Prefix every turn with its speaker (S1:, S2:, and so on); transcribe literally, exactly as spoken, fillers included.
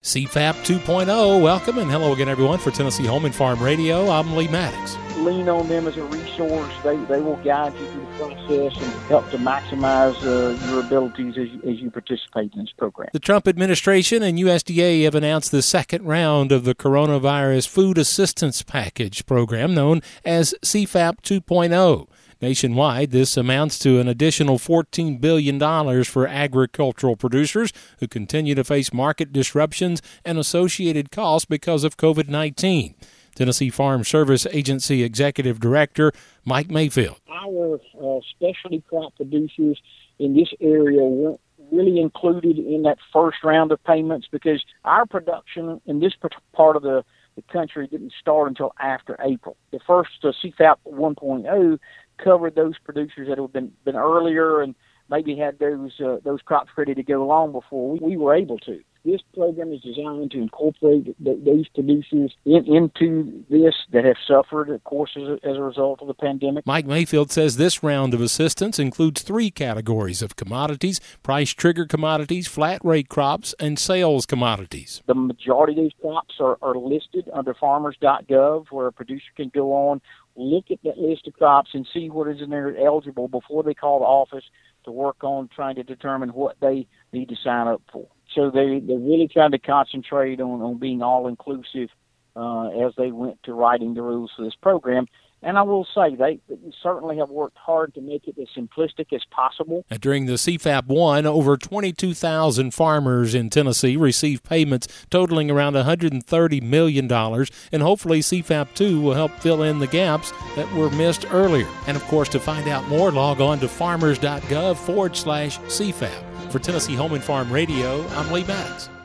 S1: C F A P two point oh, welcome and hello again, everyone, for Tennessee Home and Farm Radio. I'm Lee Maddox.
S2: Lean on them as a resource. They they will guide you through the process and help to maximize uh, your abilities as you, as you participate in this program.
S1: The Trump administration and U S D A have announced the second round of the Coronavirus Food Assistance Package program known as C F A P two point oh. Nationwide, this amounts to an additional fourteen billion dollars for agricultural producers who continue to face market disruptions and associated costs because of covid nineteen. Tennessee Farm Service Agency Executive Director Mike Mayfield.
S2: Our uh, specialty crop producers in this area weren't really included in that first round of payments because our production in this part of the, the country didn't start until after April. The first uh, C F A P one point oh covered those producers that have been, been earlier and maybe had those uh, those crops ready to go long before we, we were able to. This program is designed to incorporate th- those producers in, into this that have suffered, of course, as a, as a result of the pandemic.
S1: Mike Mayfield says this round of assistance includes three categories of commodities: price trigger commodities, flat rate crops, and sales commodities.
S2: The majority of these crops are, are listed under farmers dot gov, where a producer can go on, look at that list of crops, and see what is in there eligible before they call the office to work on trying to determine what they need to sign up for. So they, they're really trying to concentrate on, on being all-inclusive uh, as they went to writing the rules for this program. And I will say, they, they certainly have worked hard to make it as simplistic as possible.
S1: And during the C F A P one, over twenty-two thousand farmers in Tennessee received payments totaling around one hundred thirty million dollars, and hopefully C F A P two will help fill in the gaps that were missed earlier. And, of course, to find out more, log on to farmers dot gov forward slash C F A P. For Tennessee Home and Farm Radio, I'm Lee Maddox.